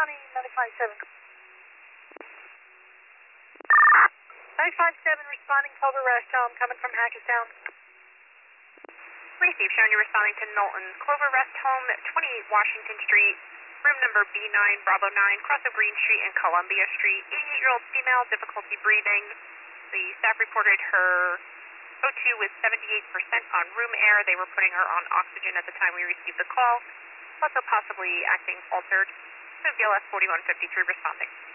County 957. 957 responding Clover Rest Home, coming from Hackettstown. Receive, Sharon, you're responding to Knowlton. Clover Rest Home, 28 Washington Street, room number B9, Bravo 9, cross of Green Street and Columbia Street. 88-year-old female, difficulty breathing. The staff reported her O2 was 78% on room air. They were putting her on oxygen at the time we received the call. Also possibly acting altered. So BLS 4153 responding.